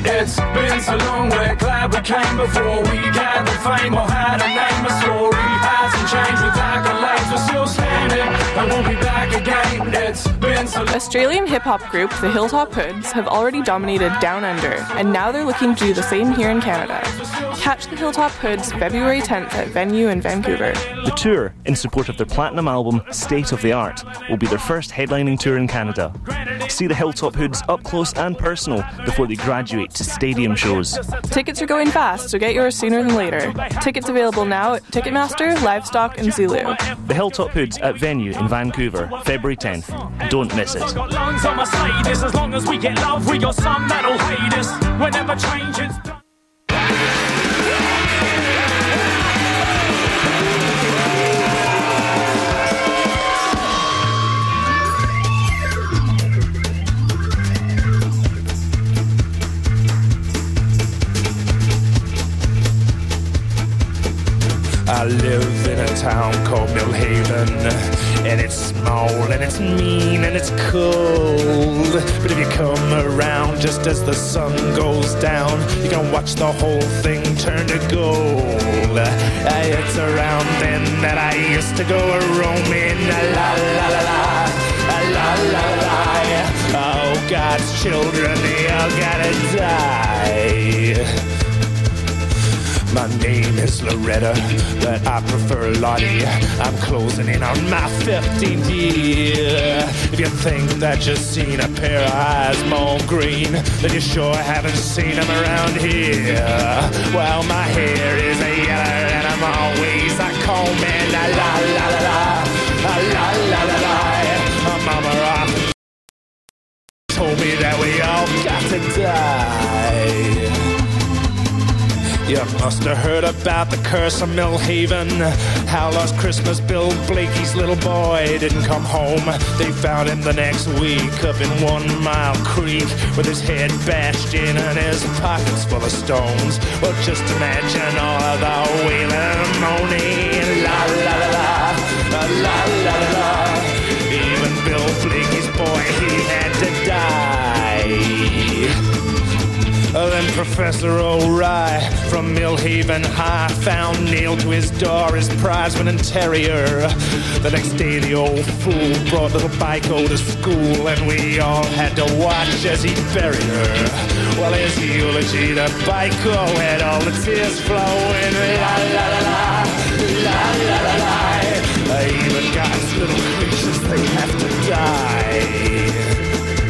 It's been so long, we're glad we came before we gathered fame or had a name. A story hasn't changed with accolades, we're still standing and we'll be back again. It's been so long. Australian hip-hop group The Hilltop Hoods have already dominated Down Under, and now they're looking to do the same here in Canada. Catch The Hilltop Hoods February 10th at Venue in Vancouver. The tour, in support of their platinum album State of the Art, will be their first headlining tour in Canada. See the Hilltop Hoods up close and personal before they graduate to stadium shows. Tickets are going fast, so get yours sooner than later. Tickets available now at Ticketmaster, Livestock and Zulu. The Hilltop Hoods at Venue in Vancouver, February 10th. Don't miss it. As long as we get love, we got some that'll hate us. Whenever change is done. I live in a town called Millhaven, and it's small, and it's mean, and it's cold. But if you come around just as the sun goes down, you can watch the whole thing turn to gold. It's around then that I used to go a-roaming, la-la-la-la, la-la-la-la. Oh, God's children, they all gotta die. My name is Loretta, but I prefer Lottie. I'm closing in on my 15th year. If you think that you've seen a pair of eyes more green, then you sure haven't seen them around here. Well, my hair is a yellow and I'm always a combing. La la la la la, la la la la. My mama rock told me that we all got to die. You must have heard about the curse of Millhaven, how last Christmas Bill Blakey's little boy didn't come home. They found him the next week up in 1 Mile Creek with his head bashed in and his pockets full of stones. Well, just imagine all of the wailing and moaning. La la la la, la la la la. Even Bill Blakey's boy, he had to die. Then Professor O'Rye from Millhaven High found nailed to his door his prize-winning terrier. The next day the old fool brought little Biko to school, and we all had to watch as he buried her. Well, his eulogy to Biko had all the tears flowing. La la la la, la la la la. Even God's little creatures, they have to die.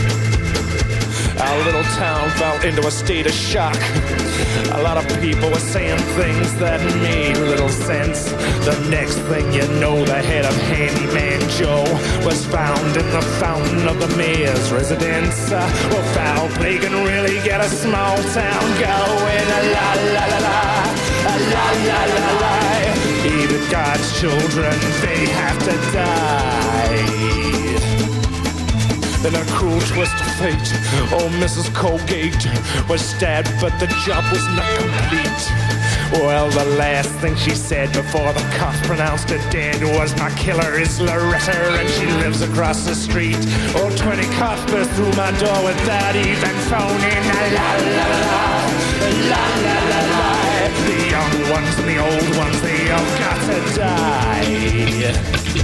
Our little town fell into a state of shock. A lot of people were saying things that made little sense. The next thing you know, the head of Handyman Joe was found in the fountain of the mayor's residence. Well, foul play can really get a small town going. La la la la, la la la la. Even God's children, they have to die. Then a cruel twist of fate, oh, Mrs. Colgate was stabbed, but the job was not complete. Well, the last thing she said before the cops pronounced her dead was, my killer is Loretta, and she lives across the street. Oh, 20 cops burst through my door without even phoning. La la la la, la la la la. The young ones and the old ones, they all got to die.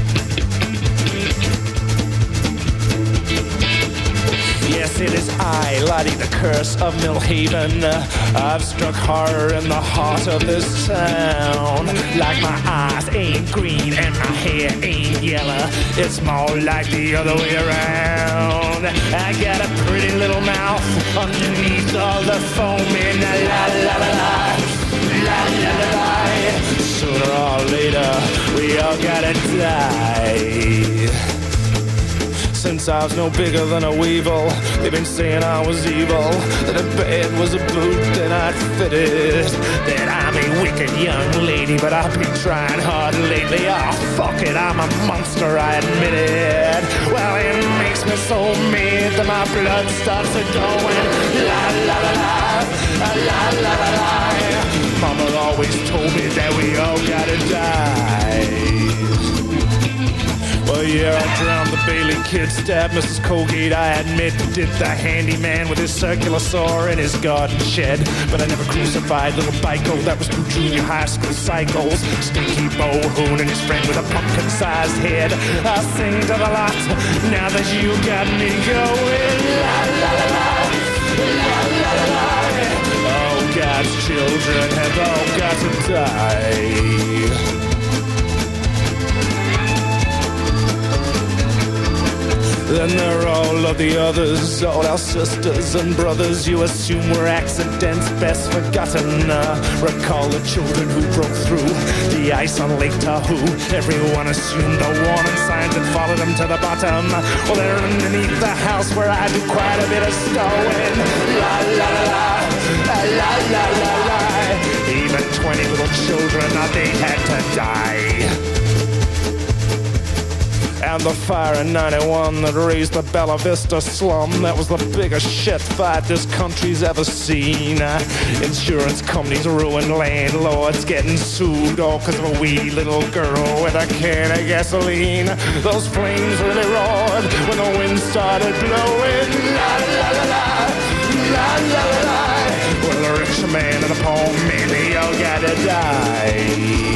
Yes, it is I, Lottie, the curse of Millhaven. I've struck horror in the heart of this town. Like my eyes ain't green and my hair ain't yellow, it's more like the other way around. I got a pretty little mouth underneath all the foaming. La la la la, la la la la. Sooner or later, we all gotta die. Since I was no bigger than a weevil, they've been saying I was evil, that a bed was a boot that I'd fitted, that I'm a wicked young lady, but I've been trying hard lately. Oh, fuck it, I'm a monster, I admit it. Well, it makes me so mad that my blood starts a-going. La la la la, la la la la. Mama always told me that we all gotta die. Well, yeah, I drowned the Bailey kid, stabbed Mrs. Colgate, I admit. Did the handyman with his circular saw in his garden shed. But I never crucified little Bico, that was 2 junior high school cycles. Stinky Bohoon and his friend with a pumpkin-sized head. I'll sing to the lot, now that you got me going. La la la la, la la la la. Oh, God's children have all got to die. Then there are all of the others, all our sisters and brothers you assume were accidents best forgotten. Recall the children who broke through the ice on Lake Tahoe. Everyone assumed the warning signs and followed them to the bottom. Well, they're underneath the house where I do quite a bit of stowing. La la la la, la la la la. Even 20 little children, they had to die. And the fire in 91 that raised the Bella Vista slum, that was the biggest shit fight this country's ever seen. Insurance companies ruined landlords getting sued, all because of a wee little girl with a can of gasoline. Those flames really roared when the wind started blowing. La la la la, la la la la. Well, the rich man and the poor man, they all gotta die.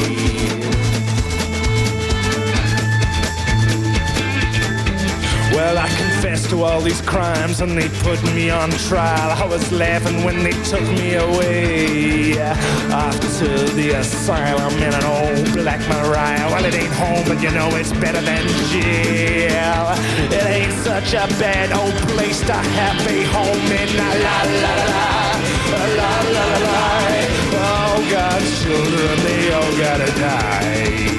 Well, I confessed to all these crimes and they put me on trial. I was laughing when they took me away off to the asylum in an old Black Mariah. Well, it ain't home, but you know it's better than jail. It ain't such a bad old place to have a home in. La la la la, la la la la. Oh, God's children, they all gotta die.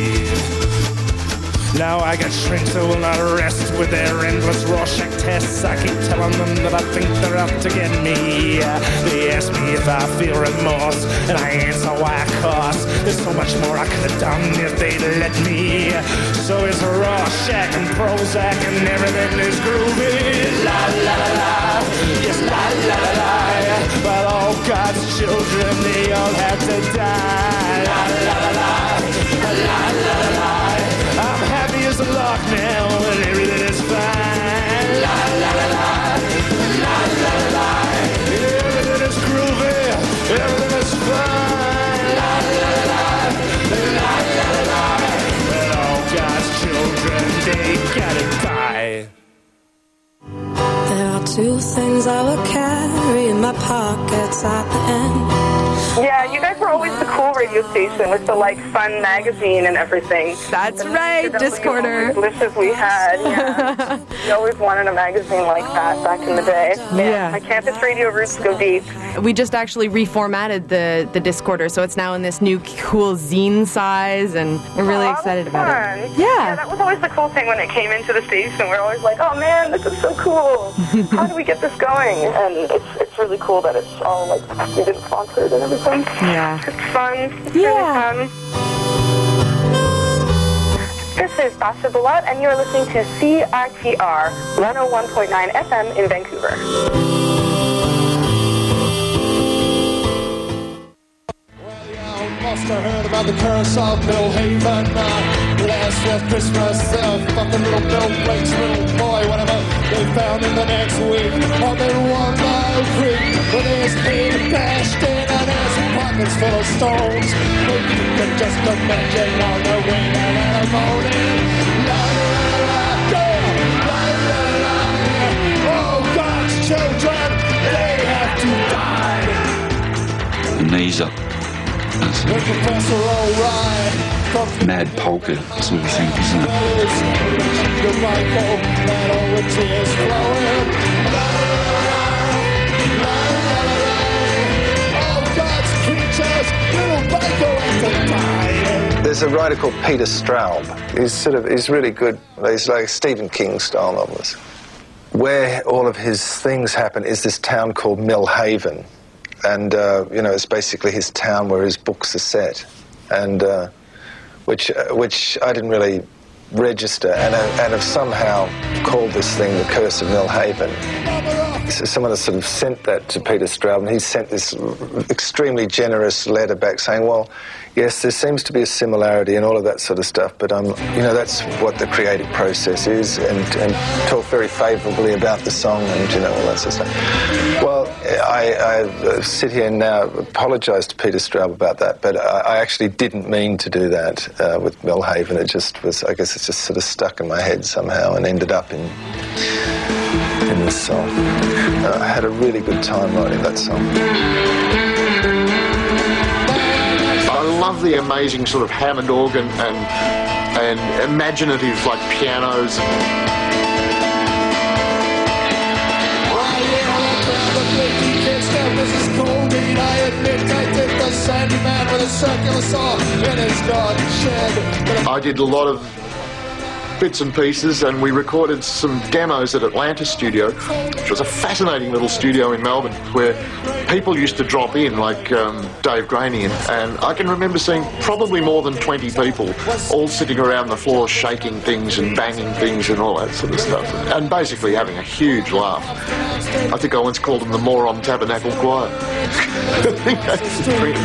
Now I got shrinks who will not rest with their endless Rorschach tests. I keep telling them that I think they're out to get me. They ask me if I feel remorse, and I answer why I cost. There's so much more I could have done if they'd let me. So it's Rorschach and Prozac and everything is groovy. La la la la, yes la la la la. But all God's children, they all have to die. La la la la, la la la la. I'm happy as a lark now, and everything is fine. La la la la, la la la la. Everything is groovy, everything is fine. La la la la, la la la la. But all God's children, they gotta die. There are 2 things I will carry in my pockets at the end. Yeah, you guys were always the cool radio station with the, like, fun magazine and everything. That's right, Discorder. Wishes we had, yeah. We always wanted a magazine like that back in the day. Yeah. My campus radio roots go deep. We just actually reformatted the Discorder, so it's now in this new cool zine size, and we're really excited about it. Yeah, that was always the cool thing when it came into the station. We were always like, oh man, this is so cool. How do we get this going? And it's really cool that it's all, like, student sponsored and everything. Yeah. It's fun. It's really fun. This is Basha Bulat, and you're listening to CITR 101.9 FM in Vancouver. Must have heard about the curse of Millhaven. Last was Christmas, fucking little Bill Blake's little boy, whatever they found in the next week. On their 1 Mile Creek, with his head bashed in and his pockets full of stones. But you can just imagine on the way there in the morning. La la la la, la la la. Oh, God's children, they have to die. Knees up. Mad polka sort of thing, isn't it? There's a writer called Peter Straub. He's really good. He's like a Stephen King style novelist. Where all of his things happen is this town called Millhaven. And, it's basically his town where his books are set, and which I didn't really register, and have somehow called this thing The Curse of Millhaven. So someone has sort of sent that to Peter Straub, and he sent this extremely generous letter back saying, well, yes, there seems to be a similarity and all of that sort of stuff, but that's what the creative process is, and talk very favourably about the song and all that sort of stuff. Well, I sit here now, apologise to Peter Straub about that, but I actually didn't mean to do that with Millhaven. It just was, I guess, it's just sort of stuck in my head somehow and ended up in this song. I had a really good time writing that song. I love the amazing sort of Hammond organ and imaginative like pianos. I did a lot of bits and pieces, and we recorded some demos at Atlantis Studio, which was a fascinating little studio in Melbourne where people used to drop in, like Dave Graney, and I can remember seeing probably more than 20 people all sitting around the floor shaking things and banging things and all that sort of stuff, and basically having a huge laugh. I think I once called them the Moron Tabernacle Choir. I think that's the dream.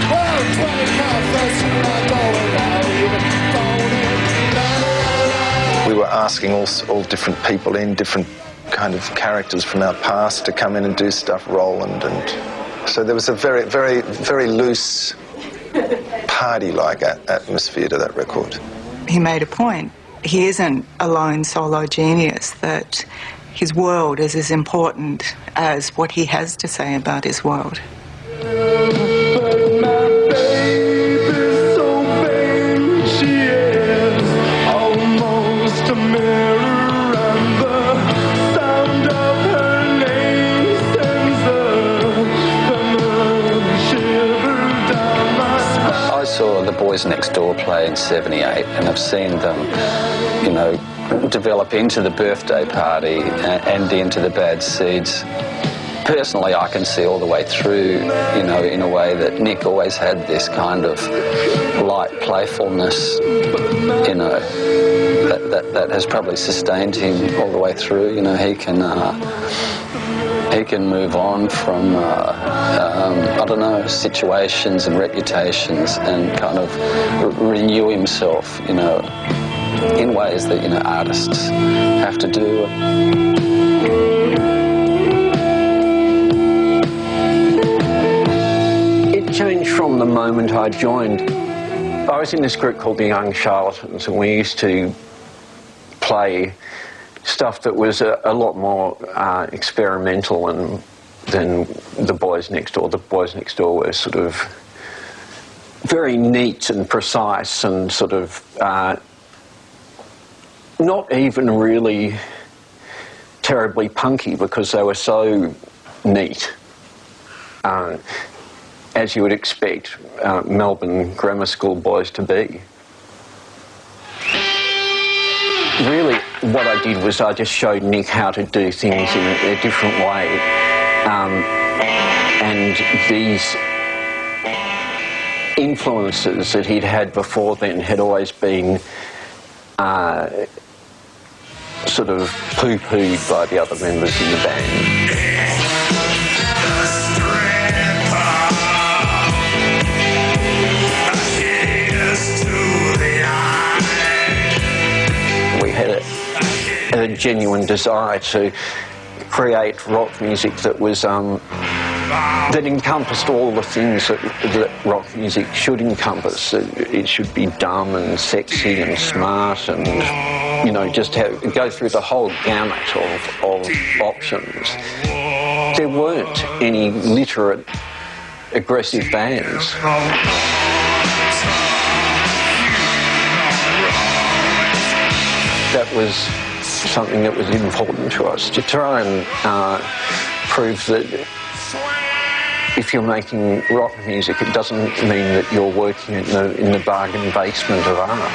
We were asking all different people in different kind of characters from our past to come in and do stuff, Roland, and so there was a very, very, very loose party-like atmosphere to that record. He made a point. He isn't a lone solo genius, that his world is as important as what he has to say about his world. I saw the Boys Next Door play in '78, and I've seen them, develop into the Birthday Party and into the Bad Seeds. Personally, I can see all the way through, in a way that Nick always had this kind of light playfulness, that has probably sustained him all the way through. He can move on from, situations and reputations and kind of renew himself, in ways that, artists have to do. It changed from the moment I joined. I was in this group called the Young Charlatans, and we used to play stuff that was a lot more experimental than the Boys Next Door. The Boys Next Door were sort of very neat and precise and sort of not even really terribly punky because they were so neat, as you would expect Melbourne grammar school boys to be. Really, what I did was I just showed Nick how to do things in a different way, and these influences that he'd had before then had always been sort of poo-pooed by the other members in the band. We had a genuine desire to create rock music that was that encompassed all the things that rock music should encompass. It should be dumb and sexy and smart and, just go through the whole gamut of options. There weren't any literate, aggressive bands. That was something that was important to us, to try and prove that if you're making rock music, it doesn't mean that you're working in the bargain basement of art.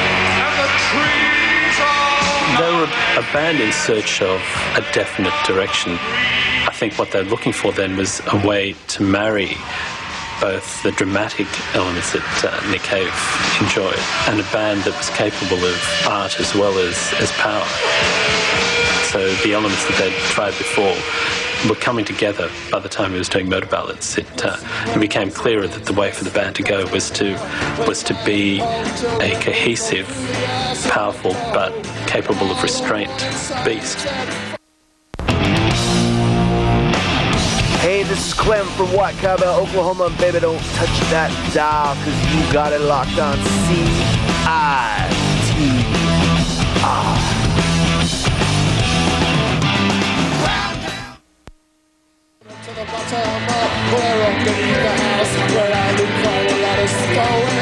They were a band in search of a definite direction. I think what they're looking for then was a way to marry both the dramatic elements that Nick Cave enjoyed and a band that was capable of art as well as power. So the elements that they'd tried before were coming together by the time he was doing Murder Ballads. It became clearer that the way for the band to go was to be a cohesive, powerful, but capable of restraint beast. Hey, this is Clem from White Cowbell, Oklahoma. Baby, don't touch that dial, cause you got it locked on CITR. To the bottom of where I'm getting the house, where I look quite a lot of stone.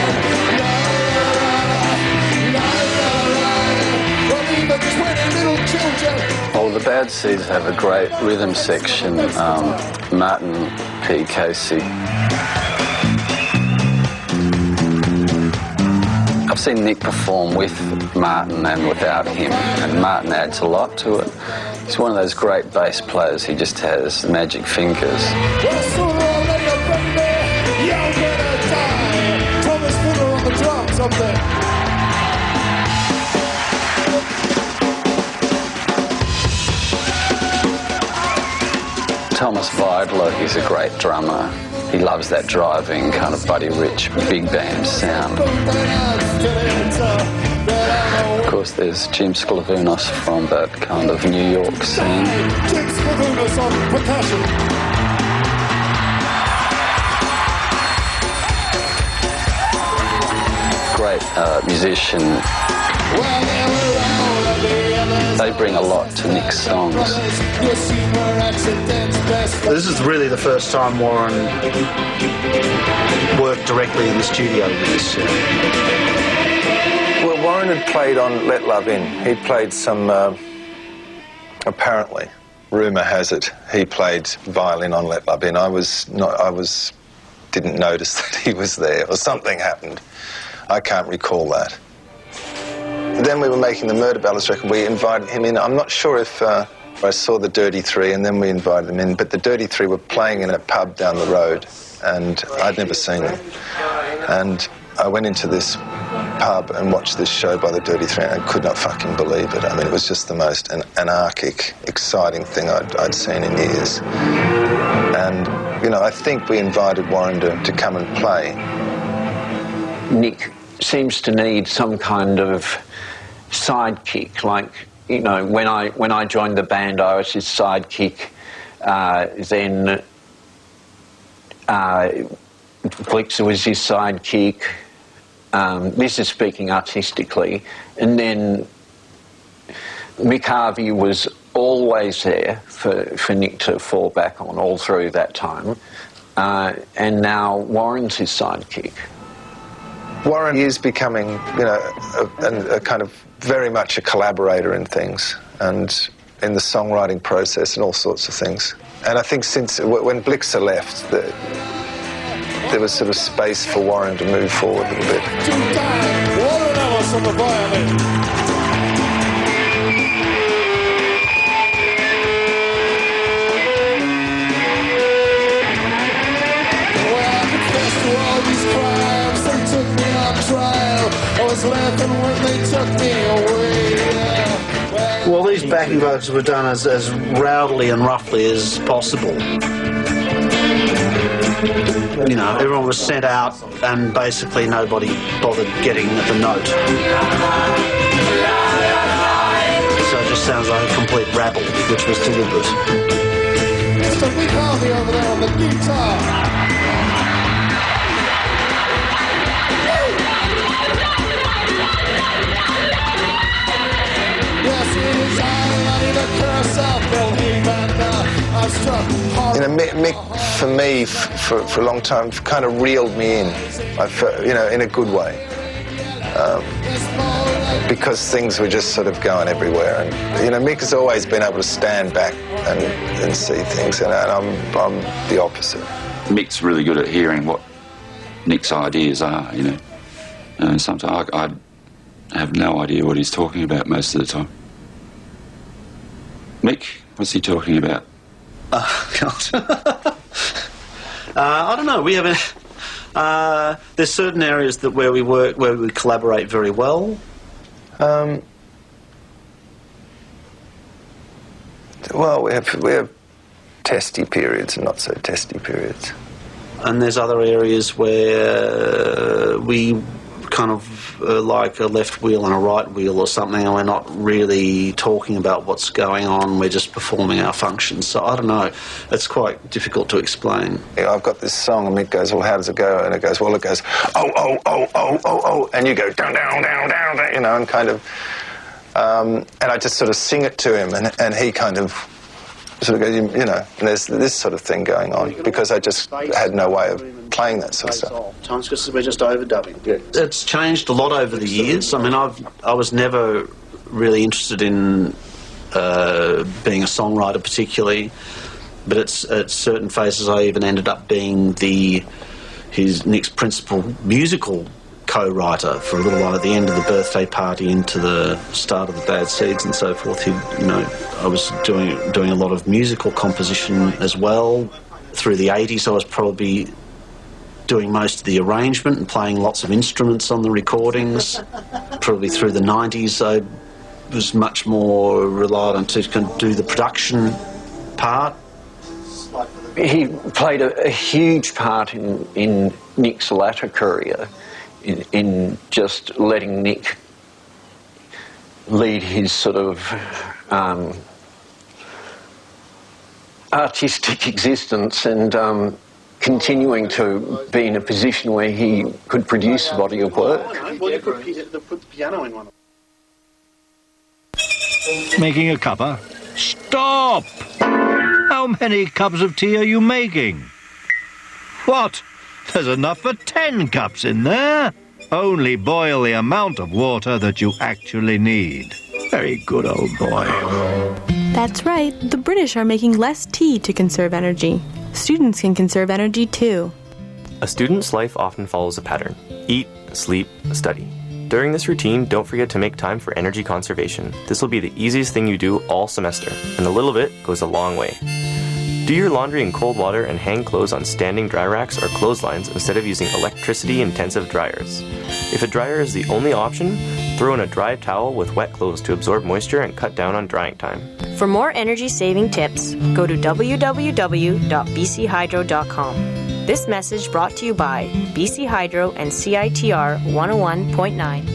Well, the Bad Seeds have a great rhythm section. Martin P. Casey. I've seen Nick perform with Martin and without him, and Martin adds a lot to it. He's one of those great bass players. He just has magic fingers. Well, sooner or later, baby, you're gonna die. Thomas Fuller on the drums up there. Thomas Vidler is a great drummer. He loves that driving kind of Buddy Rich big band sound. Of course, there's Jim Sklavounos from that kind of New York scene. Jim Sklavounos on percussion. Great musician. They bring a lot to Nick's songs. This is really the first time Warren worked directly in the studio with this. Well, Warren had played on Let Love In. He played some, apparently, rumour has it, he played violin on Let Love In. I didn't notice that he was there, or something happened. I can't recall that. Then we were making the Murder Ballads record. We invited him in. I'm not sure if I saw the Dirty Three, and then we invited him in. But the Dirty Three were playing in a pub down the road, and I'd never seen them. And I went into this pub and watched this show by the Dirty Three, and I could not fucking believe it. I mean, it was just the most anarchic, exciting thing I'd seen in years. And, you know, I think we invited Warren to come and play. Nick seems to need some kind of sidekick, like, you know, when I joined the band, I was his sidekick. Then Blixer was his sidekick. This is speaking artistically. And then Mick Harvey was always there for Nick to fall back on all through that time. And now Warren's his sidekick. Warren is becoming, you know, a kind of very much a collaborator in things and in the songwriting process and all sorts of things. And I think since when Blixer left, there was sort of space for Warren to move forward a little bit. Well, these backing vocals were done as rowdily and roughly as possible. You know, everyone was sent out and basically nobody bothered getting the note. So it just sounds like a complete rabble, which was deliberate. Mr. Mick Harvey over there on the guitar. You know, Mick for me, for a long time, kind of reeled me in, you know, in a good way. Because things were just sort of going everywhere. And, you know, Mick has always been able to stand back and see things, and I'm the opposite. Mick's really good at hearing what Nick's ideas are, you know. And sometimes I have no idea what he's talking about most of the time. Mick, what's he talking about? God. I don't know. We have there's certain areas where we work, where we collaborate very well. Well, we have testy periods and not so testy periods. And there's other areas where we kind of like a left wheel and a right wheel or something, and we're not really talking about what's going on, we're just performing our functions. So I don't know, it's quite difficult to explain. I've got this song and Mick goes, well, how does it go? And it goes, well, it goes, oh, oh, oh, oh, oh, oh, and you go down, down, down, down, down, you know, and kind of, and I just sort of sing it to him, and he kind of sort of goes, you know, and there's this sort of thing going on, because I just had no way of playing that sort of stuff. Times because we're just overdubbing. Yeah. It's changed a lot over the years. I mean, I was never really interested in being a songwriter particularly, but at certain phases I even ended up being Nick's principal musical co-writer for a little while at the end of the birthday party into the start of the Bad Seeds and so forth. I was doing a lot of musical composition as well. Through the 80s I was probably doing most of the arrangement and playing lots of instruments on the recordings. Probably through the 90s I was much more reliant on to do the production part. He played a huge part in Nick's latter career, in just letting Nick lead his sort of artistic existence, and continuing to be in a position where he could produce a body of work. Put the piano in one. Making a cuppa? Stop! How many cups of tea are you making? What? There's enough for 10 cups in there. Only boil the amount of water that you actually need. Very good, old boy. That's right. The British are making less tea to conserve energy. Students can conserve energy too. A student's life often follows a pattern: eat, sleep, study. During this routine, don't forget to make time for energy conservation. This will be the easiest thing you do all semester, and a little bit goes a long way. Do your laundry in cold water and hang clothes on standing dry racks or clotheslines instead of using electricity-intensive dryers. If a dryer is the only option, throw in a dry towel with wet clothes to absorb moisture and cut down on drying time. For more energy-saving tips, go to www.bchydro.com. This message brought to you by BC Hydro and CITR 101.9.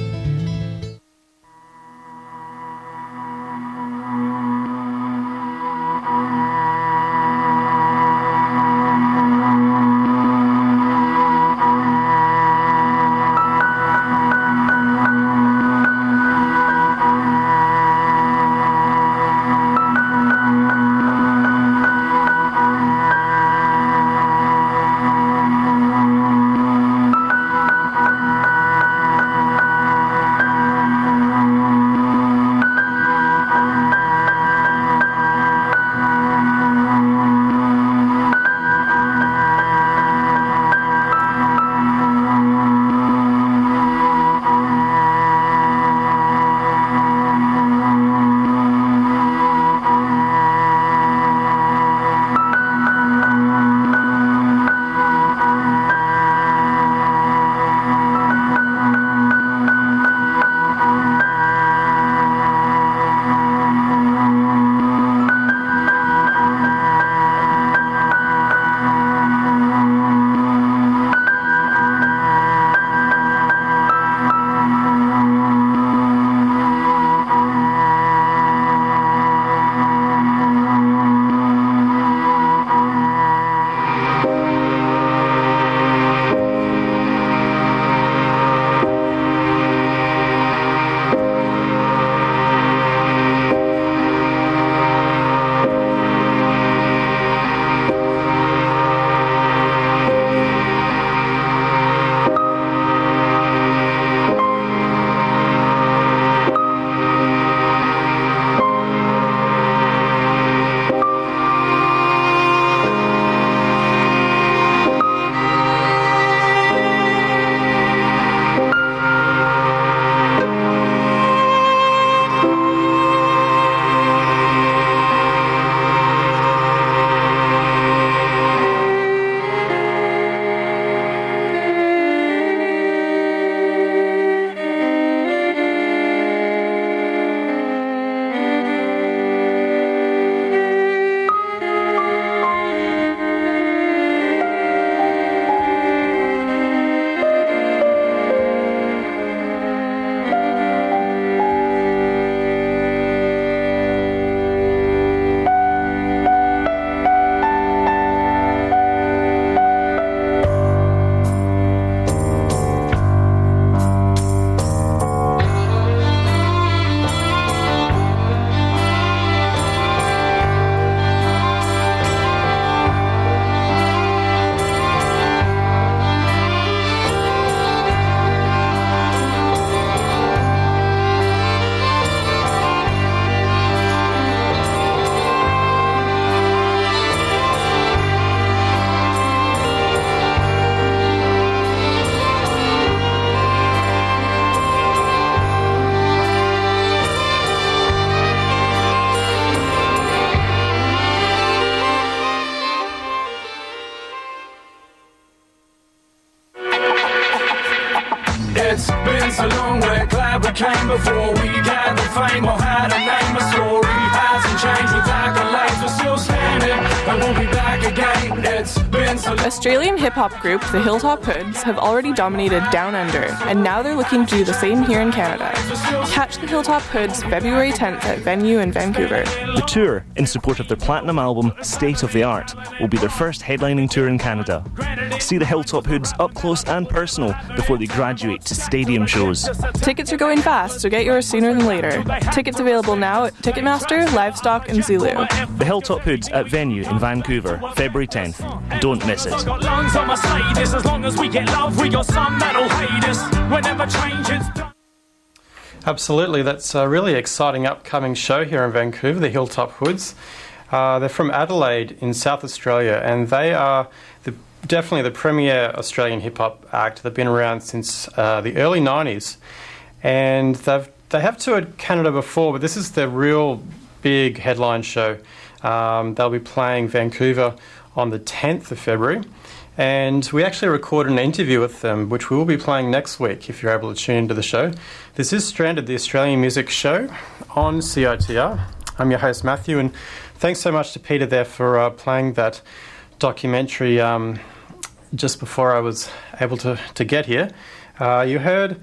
became before we gathered fame or had a name. A story hasn't changed with accolades. We're still standing and we'll be back again. It's been so long. Australian hip-hop group The Hilltop Hoods have already dominated Down Under, and now they're looking to do the same here in Canada. Catch The Hilltop Hoods February 10th at Venue in Vancouver. The tour, in support of their platinum album State of the Art, will be their first headlining tour in Canada. See the Hilltop Hoods up close and personal before they graduate to stadium shows. Tickets are going fast, so get yours sooner than later. Tickets available now at Ticketmaster, Livestock and Zulu. The Hilltop Hoods at Venue in Vancouver, February 10th. Don't miss it. Got lungs, I must say this. As long as we get love, we got some that'll hate us. Whenever change is done. Absolutely, that's a really exciting upcoming show here in Vancouver, the Hilltop Hoods. They're from Adelaide in South Australia, and they are definitely the premier Australian hip-hop act. They've been around since the early 90s, and they have toured Canada before, but this is their real big headline show. They'll be playing Vancouver on the 10th of February, and we actually recorded an interview with them, which we will be playing next week if you're able to tune into the show. This is Stranded, the Australian Music Show on CITR. I'm your host, Matthew, and thanks so much to Peter there for playing that documentary just before I was able to get here. You heard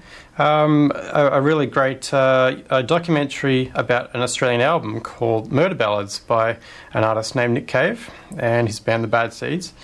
a really great documentary about an Australian album called Murder Ballads by an artist named Nick Cave and his band The Bad Seeds.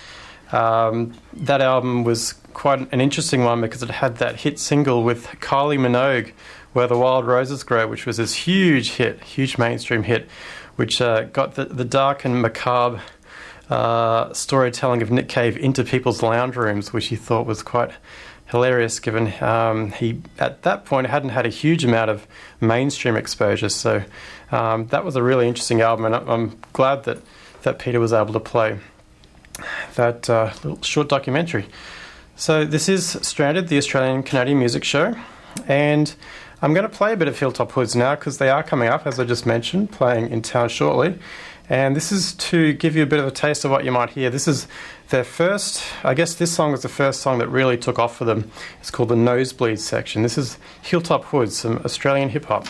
That album was quite an interesting one because it had that hit single with Kylie Minogue, Where the Wild Roses Grow, which was this huge hit, huge mainstream hit, which got the dark and macabre storytelling of Nick Cave into people's lounge rooms, which he thought was quite hilarious given he, at that point, hadn't had a huge amount of mainstream exposure. So that was a really interesting album, and I'm glad that Peter was able to play that little short documentary. So this is Stranded, the Australian Canadian Music Show, and I'm going to play a bit of Hilltop Hoods now because they are coming up, as I just mentioned, playing in town shortly. And this is to give you a bit of a taste of what you might hear. This is their first, I guess this song was the first song that really took off for them. It's called the Nosebleed Section. This is Hilltop Hoods, some Australian hip-hop.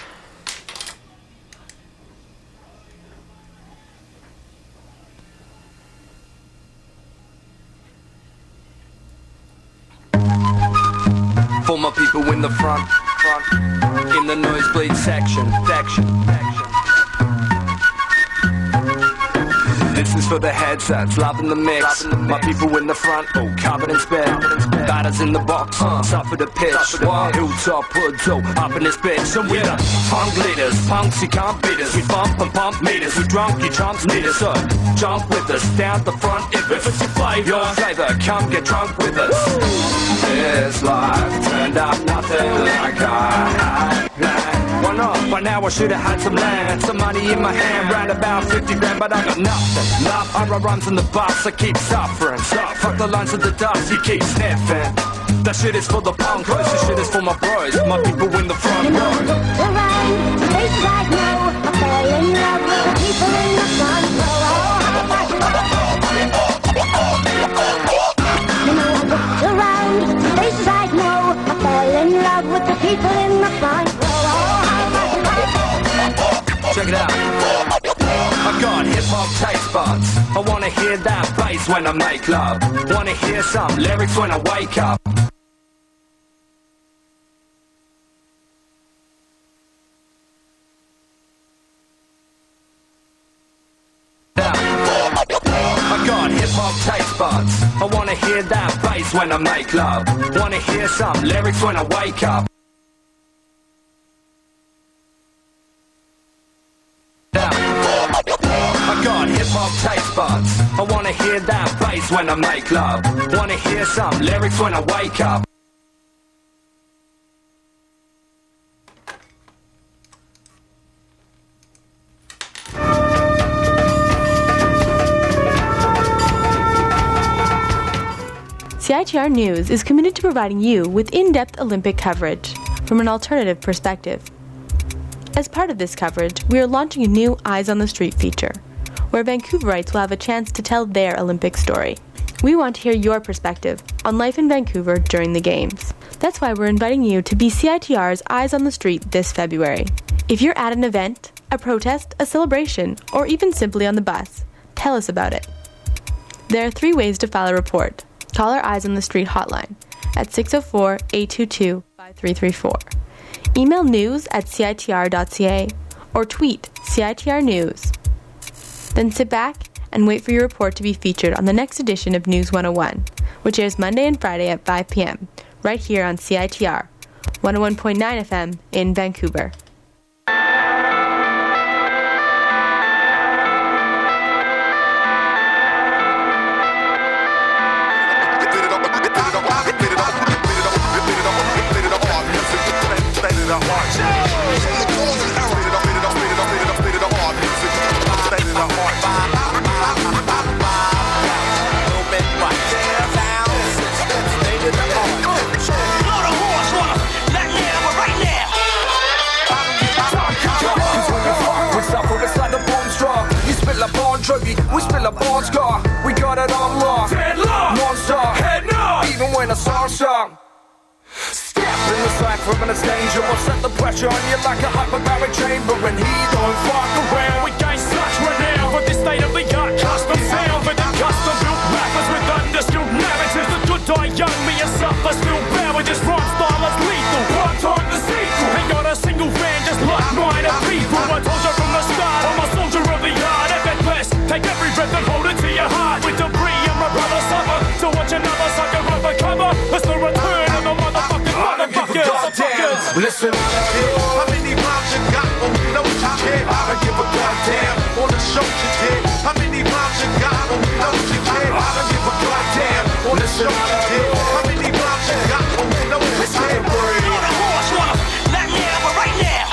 For my people in the front, in the nosebleed section. This is for the headsets, loving the mix. My people in the front, oh, covered in spit. Batters in the box, suffer the pitch. Hilltop Hoods, oh, up in this bitch. And we the punk leaders, punks, you can't beat us. We bump and pump meters, we drunk, you chumps need us. So jump with us, down the front if it's your flavor, come get drunk with us. This life turned out nothing like I why not? By now I should have had some land, some money in my hand, round about 50 grand, but I got nothing. I run runs in the bus, I keep suffering. Fuck the lines of the dust, you keep sniffing. That shit is for the punkos, this shit is for my bros, my people in the front row. Around, places I know, I fell in love with the people in the front row. Around, places I know, I fell in love with the people in the front row. Check it out. I got hip-hop taste buds. I wanna hear that bass when I make love. Wanna hear some lyrics when I wake up. I got hip-hop taste buds. I wanna hear that bass when I make love. Wanna hear some lyrics when I wake up. I got hip-hop taste buds. I wanna hear that bass when I make love. Wanna hear some lyrics when I wake up. CITR News is committed to providing you with in-depth Olympic coverage from an alternative perspective. As part of this coverage, we are launching a new Eyes on the Street feature, where Vancouverites will have a chance to tell their Olympic story. We want to hear your perspective on life in Vancouver during the Games. That's why we're inviting you to be CITR's Eyes on the Street this February. If you're at an event, a protest, a celebration, or even simply on the bus, tell us about it. There are 3 ways to file a report. Call our Eyes on the Street hotline at 604-822-5334. Email news@citr.ca or tweet CITR News. Then sit back and wait for your report to be featured on the next edition of News 101, which airs Monday and Friday at 5 p.m., right here on CITR, 101.9 FM in Vancouver. We spill a born scar, we got it all lost. Non-stop, head no, even when a song's sung. Step in the cypher and it's danger. We'll set the pressure on you like a hyperbaric chamber. And he don't fuck around. We gain such renown for this state of the art custom sound. For them custom built rappers with understood narratives. The good die young, me and suffer still bear with this rhyme style that's lethal. One time the sequel. Ain't got a single fan just like mine and people. I told you from the start, I'm a soldier of the yard. Take every breath and hold it to your heart. With debris and my brother suffer. To watch another sucker undercover. It's the return of the motherfuckers. Listen, how many rhymes you got? Oh, no care. I don't give a goddamn. On the show you did. How many rhymes you got? Oh, no care. I don't give a goddamn. On the show you did. How many rhymes you got? Oh, no care. On the horse, wanna let me have it right now.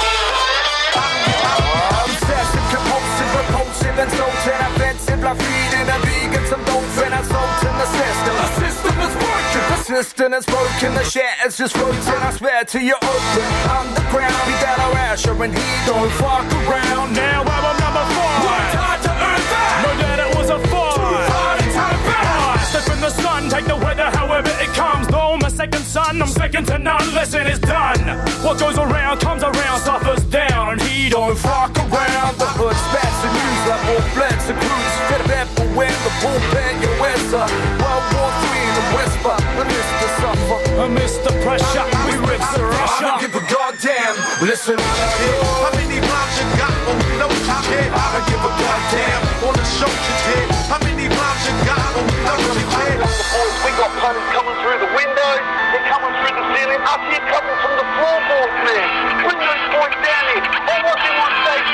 Obsessive, compulsive, repulsive, and so offensive, like feeding a vegan some dope and assault in the system. The system is broken, the system is broken, the shit is just floating. I swear to you open, underground, we got our Asher and he don't fuck around. Now I'm number 4. Worked hard to earn that. Know that it was a fall. Too hard to turn back. Step in the sun, take the weather however it comes. Though I'm a second son, I'm second to none. Lesson is done. What goes around comes around, suffers down, and he don't fuck around. The hood spats and news like all blends and crews. Fit a bed for when the bullpen you answer. World War III in the whisper. I miss the suffer, I miss the pressure. We rip the pressure. I don't give a goddamn. Listen, how many rhymes you got? Oh, no care. I don't give a goddamn. On the show you did. How many rhymes you got? Oh, no care. We got punters coming through the window. They're coming through the ceiling. I see a couple from the floorboards there. Windows point down here. They're watching on stage.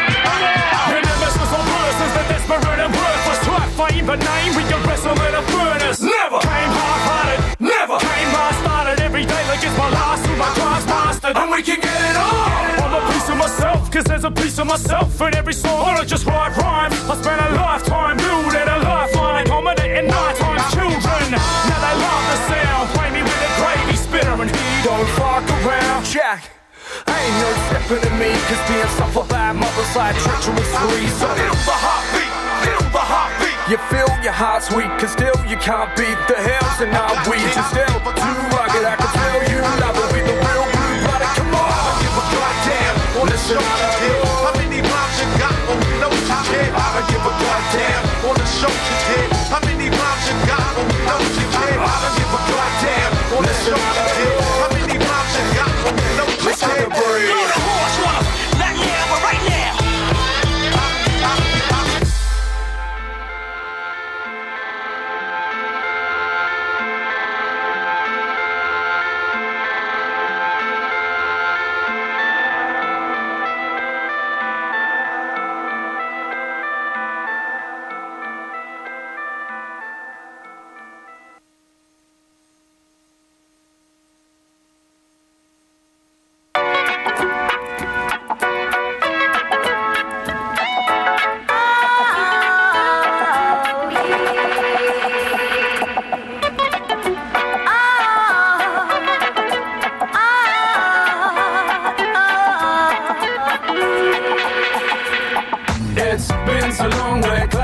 The desperate and worthless. Try fame but name, we can wrestle in a furnace. Never came half-hearted, never came half-started. Every day like it's my last, so my craft's mastered. And we can get it on. I'm a piece of myself, cause there's a piece of myself in every song. I don't just write rhymes, I spent a lifetime building a lifeline, accommodating nighttime children. Now they love the sound, play me with a gravy spinner, and he don't fuck around. Jack, ain't no stepping in me, cause being suffered by mother's side treacherous free. So feel the heartbeat, feel the heartbeat. You feel your heart's weak, cause still you can't beat the hills and now we just still too rugged. I can feel you love it with the real blue blood. Come on, I don't give a goddamn. Listen, how many rhymes you got? Oh, no care. I don't give a goddamn. On the show you did. How many rhymes you got? Oh, no care. I don't give a goddamn. On the show you did. How many rhymes you got? Oh, no care. Go the horse, wanna let me have it right now.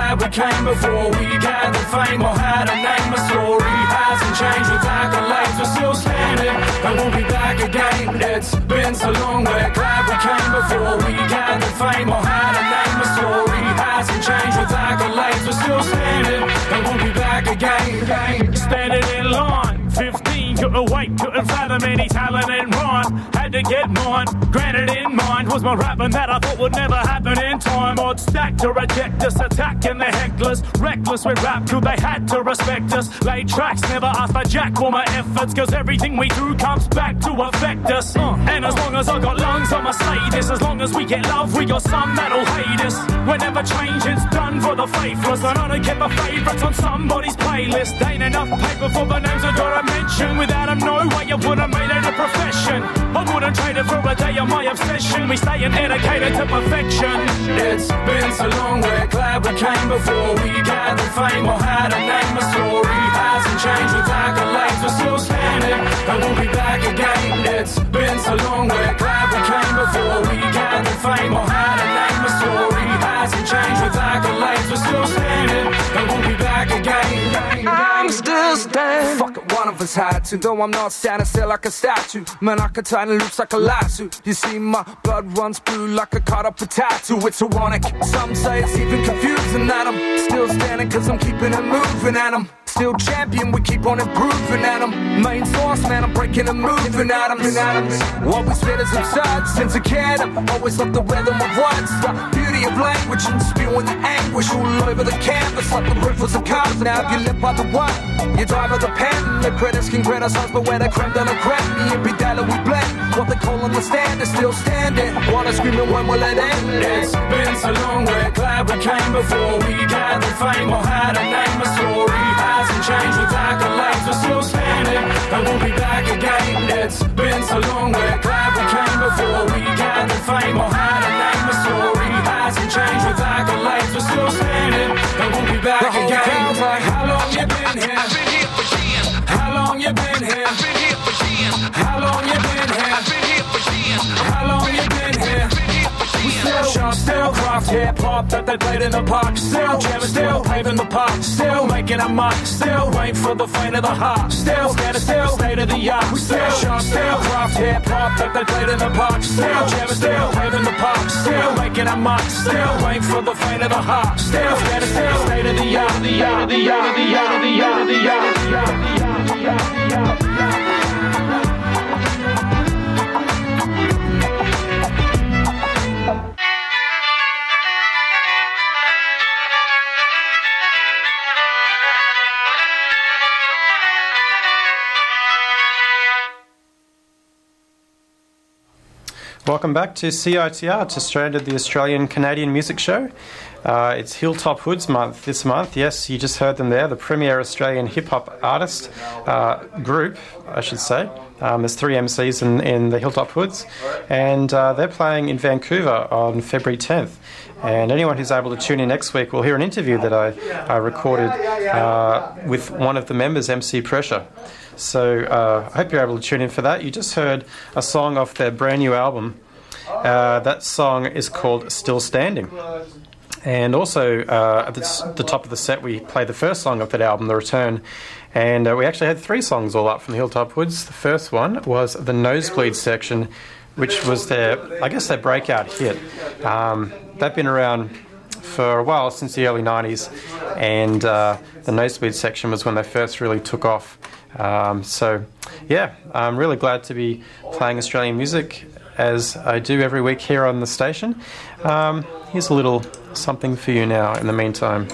glad we came before we gathered fame or had a name. My story hasn't changed with accolades, we're still standing and we'll be back again. It's been so long, we're glad we came before we gathered fame or had a name. My story hasn't changed with accolades, we're still standing and we'll be back again. Standing in line, 15, couldn't wait, couldn't fathom any talent in rhyme. Had to get mine, granted in mind was my rapping that I thought would never happen in time. Odd stack to reject us, attacking the hecklers. Reckless with rap till they had to respect us. Laid tracks, never asked for jack for my efforts, cause everything we do comes back to affect us. And as long as I got lungs, I'ma say this. As long as we get love, we got some that'll hate us. Whenever change, it's done for the faithless. And I don't keep my favourites on somebody's playlist. Ain't enough paper for the names I gotta mention. Without them, no way you would've made it a profession. I wouldn't trade it for a day of my obsession. We staying dedicated to perfection. It's been so long, we're glad we came before we gathered fame or had a name. My story hasn't changed with accolades, we're still standing and we'll be back again. It's been so long, we're glad we came before we gathered fame or had a name. My story hasn't changed with accolades, we're still standing and we'll be back again. I'm still standing. Fuck it, one of us had to. Though I'm not standing still like a statue. Man, I can tighten loops like a lasso. You see my blood runs blue like a caught up a tattoo. It's ironic. Some say it's even confusing that I'm still standing cause I'm keeping it moving and I'm still champion, we keep on improving at them. Main source, man, I'm breaking and moving atoms. What we spit is absurd. Since a kid, I've always loved the rhythm of words, the beauty of language and spewing the anguish all over the canvas like the riffles of cards. Now if you live by the word, you die by the pen. The critics can criticize, but where the creme de la creme, me and Bidala we blend. What they call on the stand is still standing. Wanna screaming, when will it end? It's been so long, we're glad we came before we gathered fame or had a name. A story hasn't changed with accolades, we're still standing and we'll be back again. It's been so long, we're glad we came before we gathered fame or had a name. A story hasn't changed with accolades, we're still standing and we'll be back again. Like, how long you been here? I've been here for years. How long you been here? I've been here for years. How long you been here? I've been here for years. How long you been here? We still sharp, still craft hip-hop that they played in the park. Still jamming, still paving the park. Still making a mark, still waiting for the faint of the heart. Still standing, still state of the art. We still sharp, still craft hip-hop that they played in the park. Still jamming, still paving the park. Still making a mark, still waiting for the faint of the heart. Still standing, still state of the art. Welcome back to CITR, to Stranded, the Australian Canadian Music Show. It's Hilltop Hoods month this month. Yes, you just heard them there, the premier Australian hip-hop artist group, I should say. There's 3 MCs in the Hilltop Hoods, and they're playing in Vancouver on February 10th. And anyone who's able to tune in next week will hear an interview that I recorded with one of the members, MC Pressure. So I hope you're able to tune in for that. You just heard a song off their brand new album. That song is called Still Standing. And also at the top of the set we played the first song of that album, The Return. And we actually had 3 songs all up from the Hilltop Hoods. The first one was the Nosebleed section, which was their breakout hit. They've been around for a while, since the early 90s, and the Nosebleed section was when they first really took off. So yeah, I'm really glad to be playing Australian music as I do every week here on the station. Here's a little something for you now in the meantime.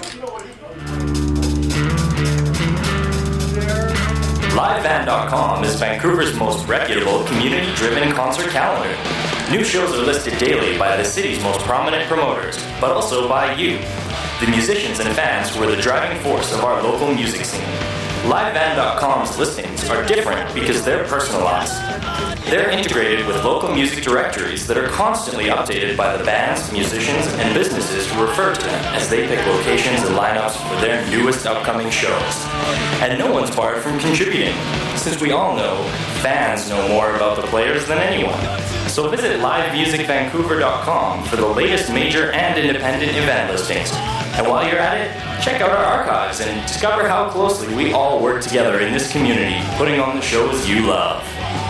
LiveBand.com is Vancouver's most reputable community-driven concert calendar. New shows are listed daily by the city's most prominent promoters, but also by you, the musicians and fans who are the driving force of our local music scene. LiveBand.com's listings are different because they're personalized. They're integrated with local music directories that are constantly updated by the bands, musicians, and businesses who refer to them as they pick locations and lineups for their newest upcoming shows. And no one's barred from contributing, since we all know fans know more about the players than anyone. So visit livemusicvancouver.com for the latest major and independent event listings. And while you're at it, check out our archives and discover how closely we all work together in this community, putting on the shows you love.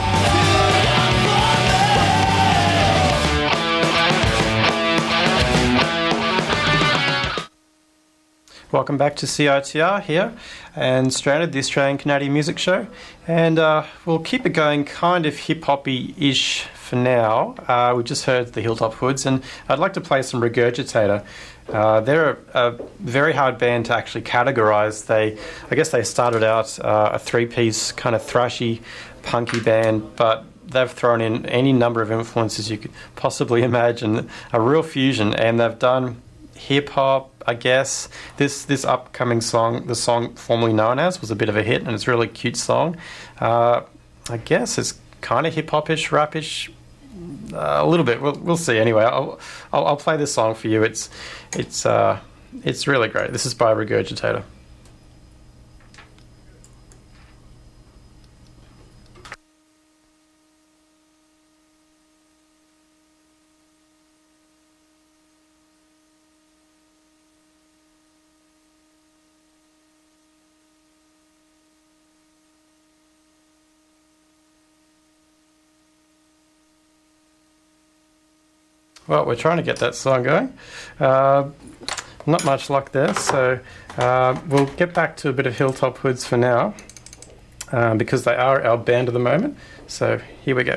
Welcome back to CITR here and Stranded, the Australian Canadian Music Show. And we'll keep it going kind of hip-hoppy-ish for now. We just heard the Hilltop Hoods, and I'd like to play some Regurgitator. They're a very hard band to actually categorise. I guess they started out a three-piece kind of thrashy, punky band, but they've thrown in any number of influences you could possibly imagine, a real fusion, and they've done hip-hop, I guess. This upcoming song, the song formerly known as, was a bit of a hit, and it's a really cute song. I guess it's kind of hip-hop-ish, rap-ish, a little bit. We'll see. Anyway, I'll play this song for you. It's really great. This is by Regurgitator. Well, we're trying to get that song going. Not much luck there, so we'll get back to a bit of Hilltop Hoods for now, because they are our band of the moment. So here we go.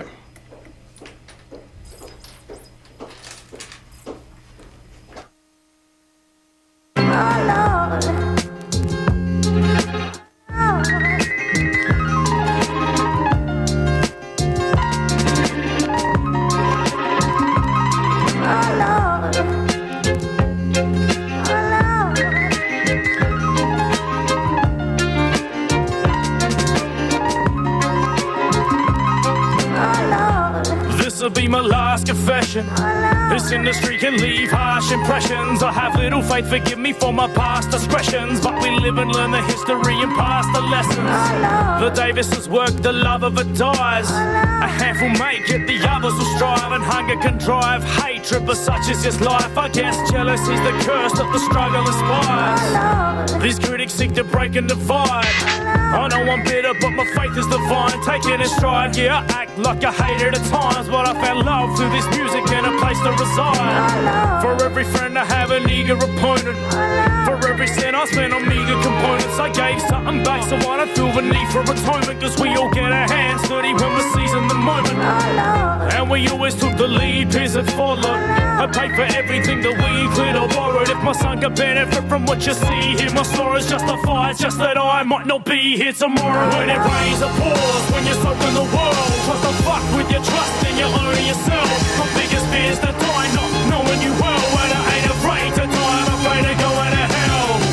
Be my last confession. This industry can leave harsh impressions. I have little faith, forgive me for my past discretions, but we live and learn the history and pass the lessons. The Davises work, the love of it dies. A handful make it, the others will strive, and hunger can drive hatred, but such is just life. I guess jealousy's the curse that the struggle inspires. These critics seek to break and divide. I know I'm bitter, but my faith is divine. Take it in stride, yeah, I act like I hate it at times, but I found love through this music and a place to reside. For every friend I have an eager opponent. For every cent I spend on meager components, I gave something back, so I don't feel the need for atonement, cause we all get our hands dirty when we're seizing the moment. And we always took the lead, peers that followed. I paid for everything that we cleared or borrowed. If my son could benefit from what you see here, my story's justified, it's just that I might not be here tomorrow. When it rains, it pours, when you're soaked in the world. Trust the fuck with your trust and you own yourself. My biggest fear's to die not knowing you well. When I ain't afraid to die, I'm afraid of going to hell.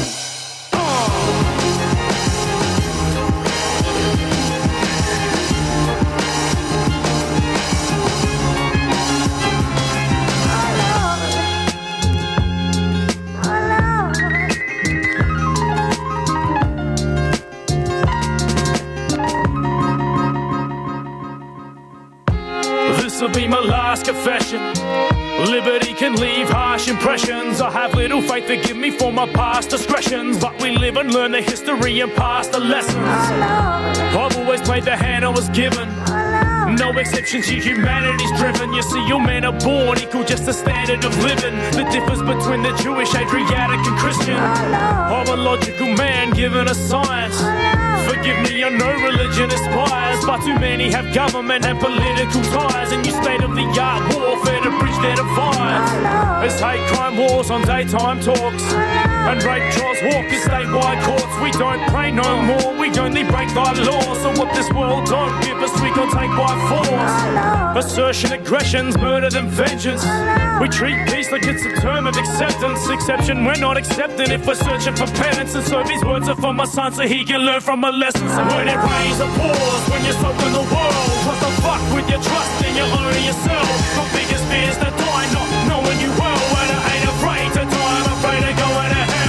This'll be my last confession. Liberty can leave harsh impressions. I have little faith, forgive me for my past discretions, but we live and learn the history and pass the lessons. I've always played the hand I was given. No exceptions, your humanity's driven. You see, your men are born equal, just a standard of living that differs between the Jewish, Adriatic and Christian. I'm a logical man given a science. Forgive me, I know religion aspires, but too many have government and political ties, and you state-of-the-art warfare to bridge their divides. There's hate crime wars on daytime talks, and rape trials walk in statewide courts. We don't pray no more, we only break thy laws. So what this world don't give us, we gon' take by force. Assertion, aggressions, murder and vengeance. We treat peace like it's a term of acceptance. Exception, we're not accepting if we're searching for penance. And so these words are for my son so he can learn from my lessons. And when it rains, it pours, when you're soaked in the world. Trust the fuck with your trust and you own yourself. My biggest fear's to die not knowing you well. When I ain't afraid to die, I'm afraid of going to hell.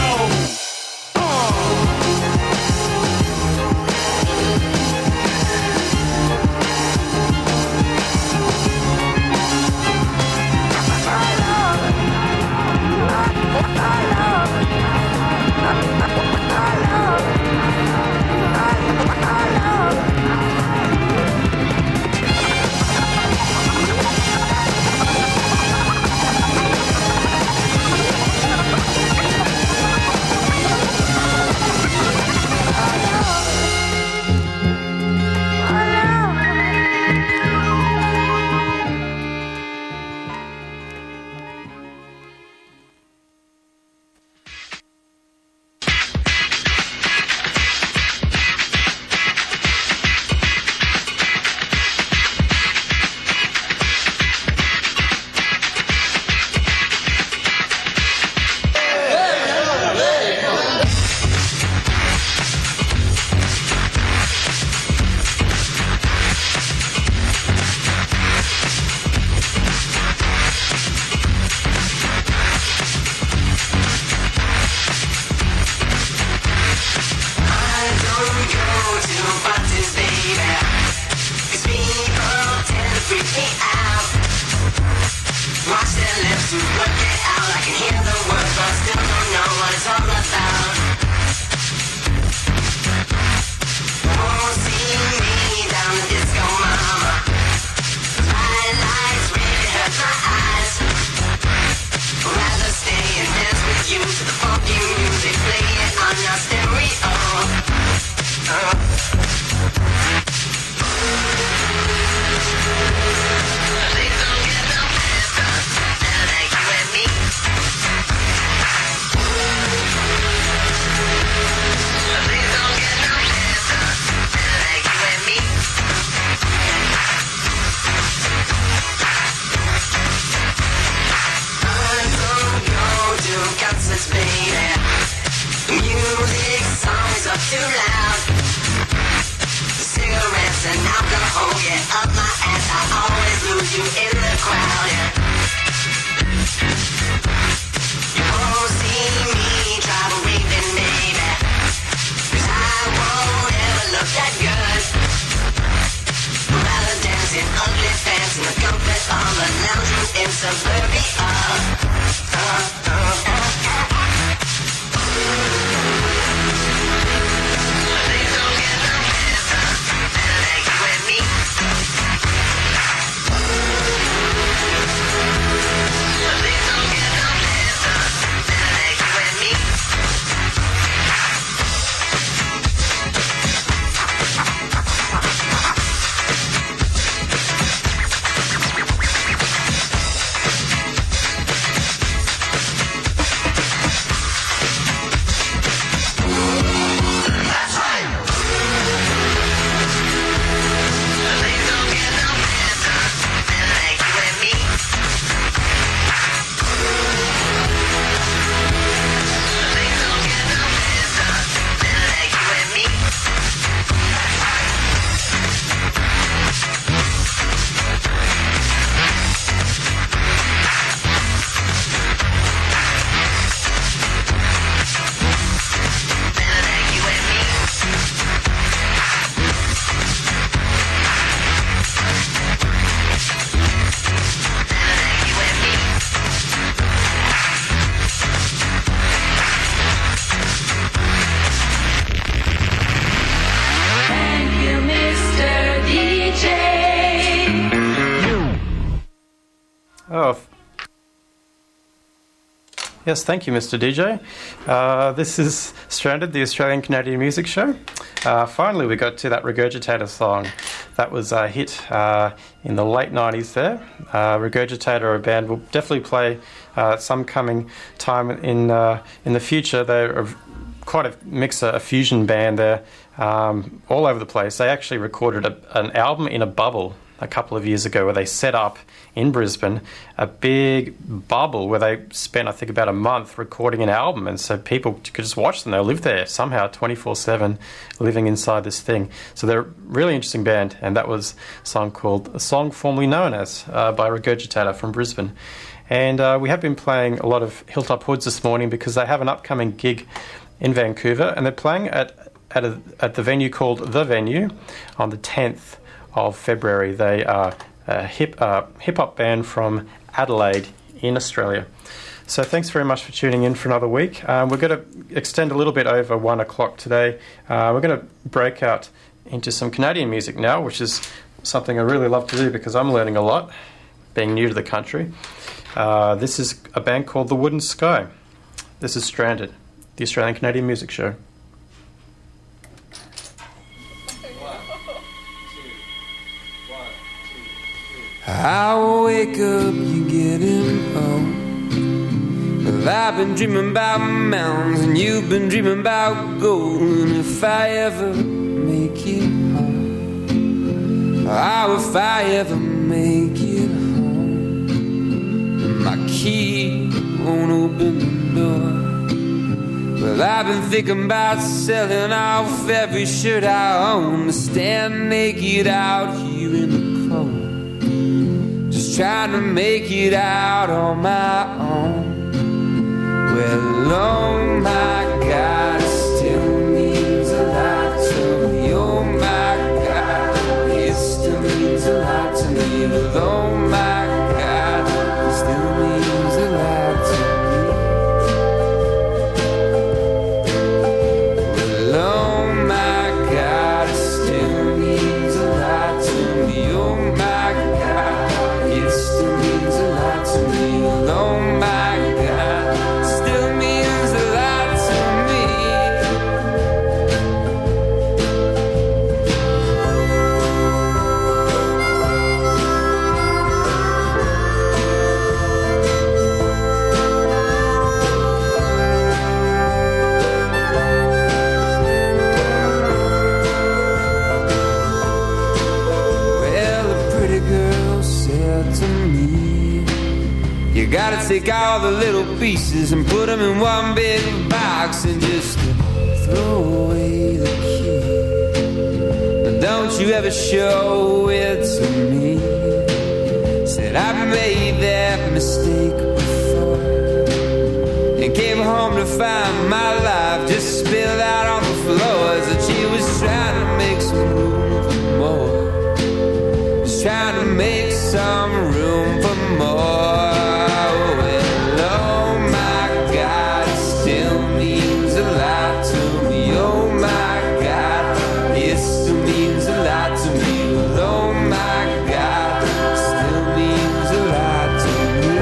go to parties, baby. These people tend to freak me out. Watch their lips to work it out. I can hear the words, but I still don't know what it's all about. Won't see me down the disco, mama. Bright lights really hurt my eyes. Rather stay and dance with you to the funky music. Play it on your stereo. Please don't get no better than you and me. Please don't get no better than you and me. I don't go to concerts, baby. Music songs up too loud. Cigarettes and alcohol get up my ass. I always lose you in the crowd. You won't see me travel raving, baby. 'Cause I won't ever look that good. Rather dance in ugly pants in the comfort of a lounge room in suburbia. Please don't get no better than you and me. Please don't get no better than you and me. Yes, thank you, Mr. DJ. This is Stranded, the Australian Canadian Music Show. Finally, we got to that Regurgitator song. That was a hit in the late 90s there. Regurgitator are a band will definitely play some coming time in the future. They're quite a mixer, a fusion band. They're all over the place. They actually recorded an album in a bubble a couple of years ago where they set up in Brisbane a big bubble where they spent, I think, about a month recording an album, and so people could just watch them. They live there somehow 24/7 living inside this thing. So they're a really interesting band, and that was a song called A Song Formerly Known As by Regurgitator from Brisbane. And we have been playing a lot of Hilltop Hoods this morning because they have an upcoming gig in Vancouver, and they're playing at the venue called The Venue on the 10th of February. They are a hip-hop band from Adelaide in Australia. So thanks very much for tuning in for another week. We're going to extend a little bit over 1 o'clock today. We're going to break out into some Canadian music now, which is something I really love to do because I'm learning a lot, being new to the country. This is a band called The Wooden Sky. This is Stranded, the Australian Canadian Music Show. I wake up, you getting old. Well, I've been dreaming about mountains and you've been dreaming about gold. And if I ever make it home, oh, if I ever make it home, my key won't open the door. Well, I've been thinking about selling off every shirt I own to stand naked out here in the trying to make it out on my own. Well, oh my God, it still means a lot to take all the little pieces and put them in one big box and just throw away the key. But don't you ever show it to me. Said I've made that mistake before and came home to find my life just spilled out on the floors. That she was trying to make some room for more, was trying to make some room for more. Well, oh my God, it still means a lot to me. Oh my God, it still means a lot to me. Well, oh my God, it still means a lot to me.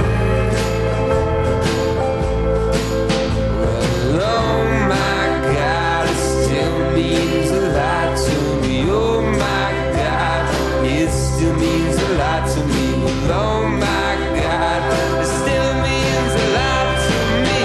Well, oh my God, it still means a lot to me. Oh my God, it still means a lot to me. Oh my God, it still means a lot to me.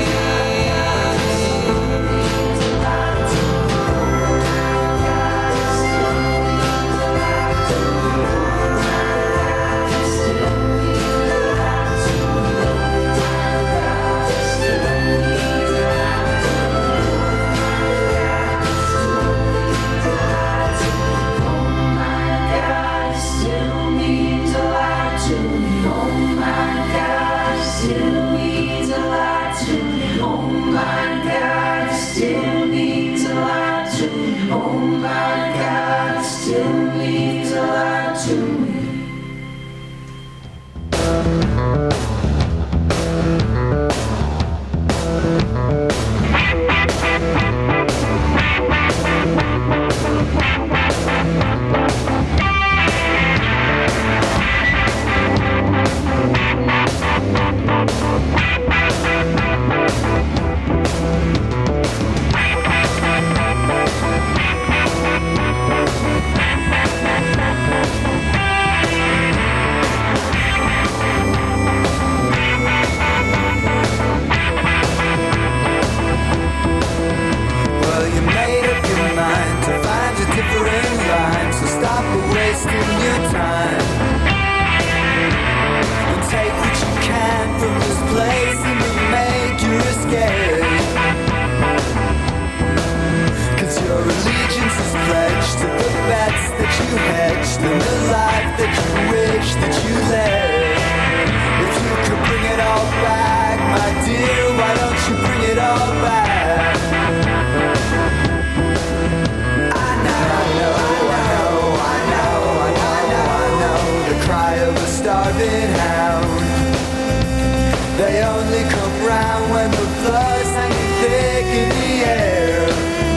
They only come round when the blood's hanging thick in the air.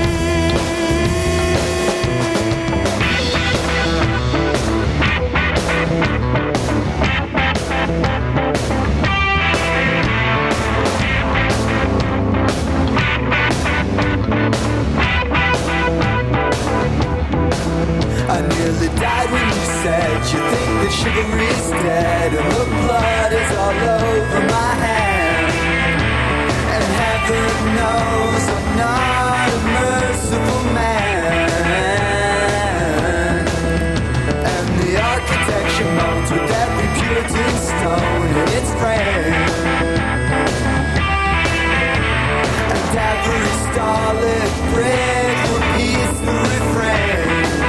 I nearly died when you said you think that chivalry's dead and the blood is all over my hand. And heaven knows I'm not a merciful man. And the architecture moans with every Puritan stone in its frame. And every starlit brick repeats the refrain.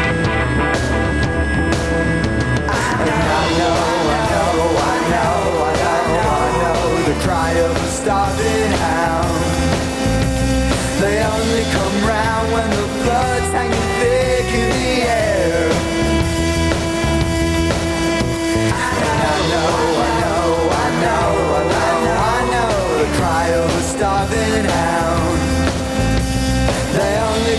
The cry of a starving hound. They only come round when the blood's hanging thick in the air. I know the cry of a starving hound. They only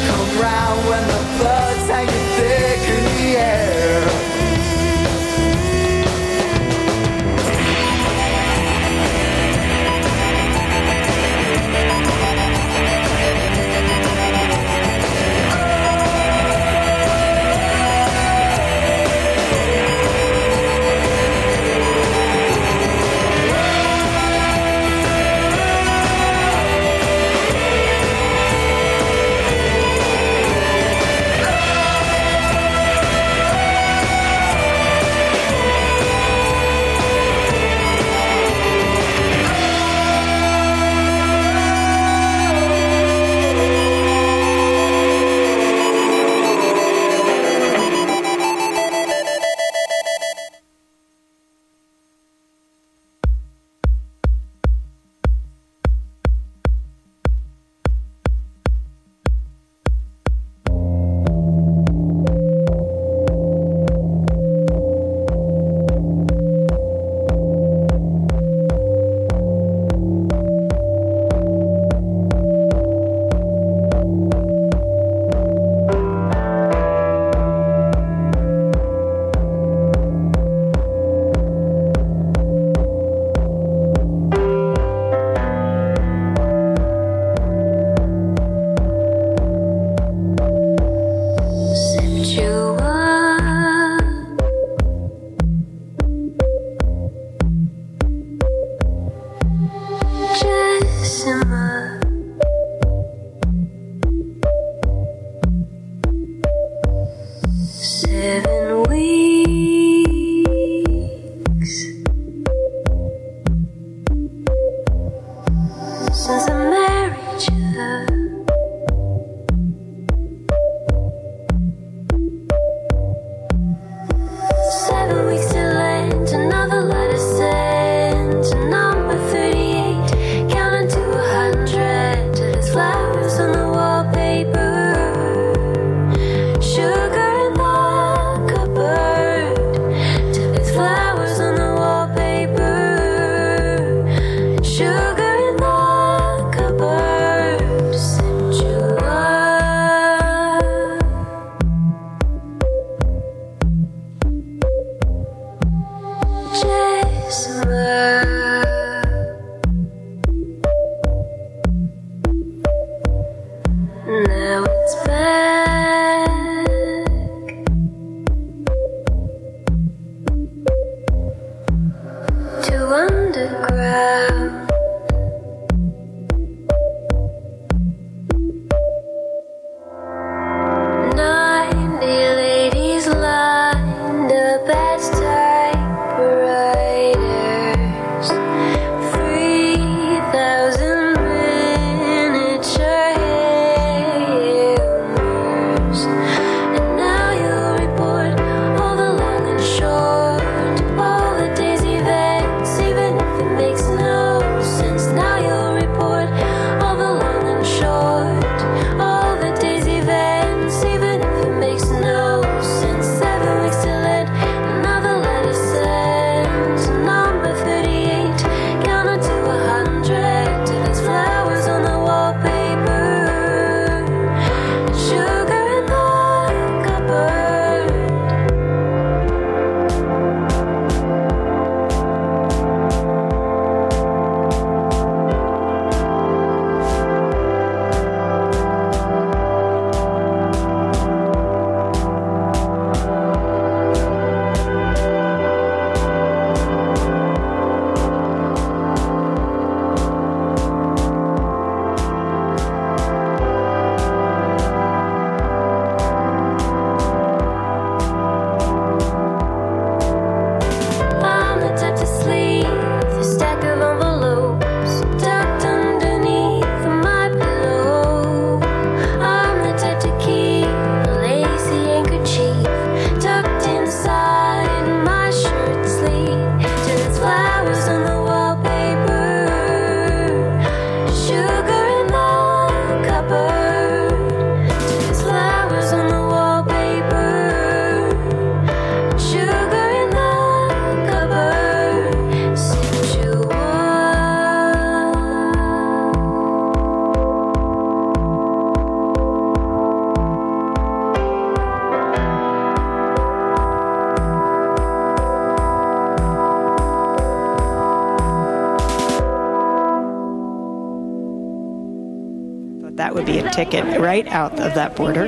that would be a ticket right out of that border.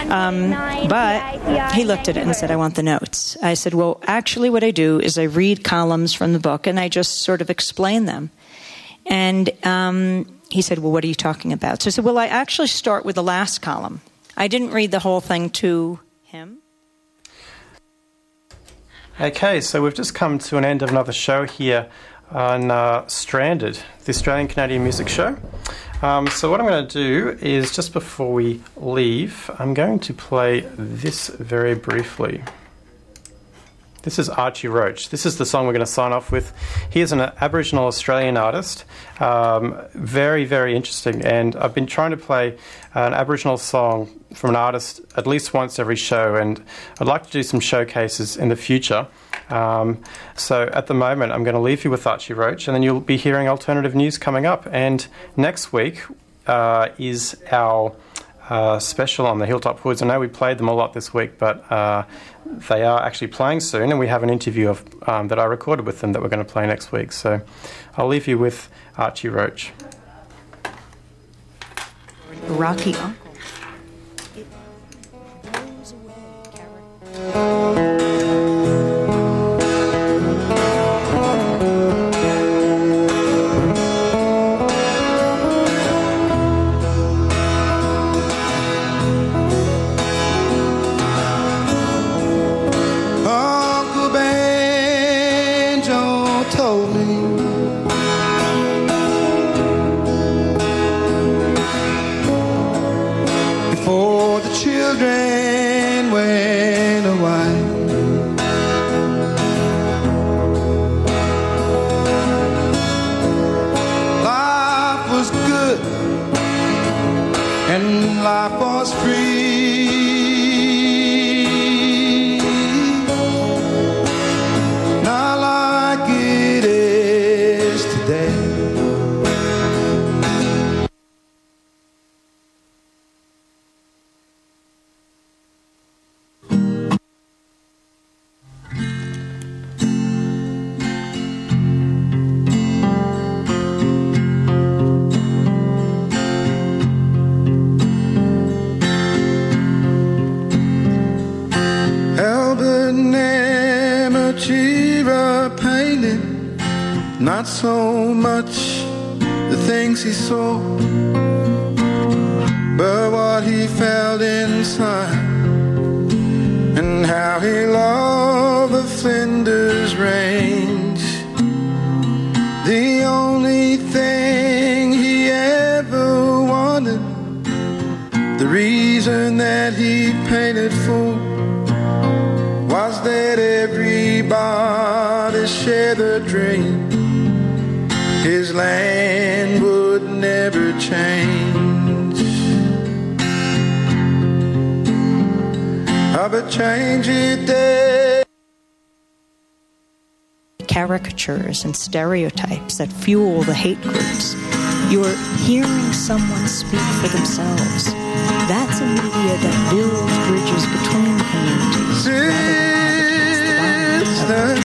But he looked at it and said, I want the notes. I said, well, actually what I do is I read columns from the book and I just sort of explain them. And he said, well, what are you talking about? So I said, well, I actually start with the last column. I didn't read the whole thing to him. Okay, so we've just come to an end of another show here on Stranded, the Australian Canadian Music Show. So what I'm going to do is, just before we leave, I'm going to play this very briefly. This is Archie Roach. This is the song we're going to sign off with. He is an Aboriginal Australian artist. Very, very interesting. And I've been trying to play an Aboriginal song from an artist at least once every show. And I'd like to do some showcases in the future. So at the moment, I'm going to leave you with Archie Roach. And then you'll be hearing alternative news coming up. And next week is our special on the Hilltop Hoods. I know we played them a lot this week, but they are actually playing soon, and we have an interview of that I recorded with them that we're going to play next week. So I'll leave you with Archie Roach. Rocky Uncle. Life was free, not like it is today. Not so much the things he saw, but what he felt inside, and how he loved the Flinders Range. The only thing he ever wanted, the reason that he painted for, was that everybody shared the dream. His land would never change. But change it day. Caricatures and stereotypes that fuel the hate groups. You're hearing someone speak for themselves. That's a media that builds bridges between communities. Sister,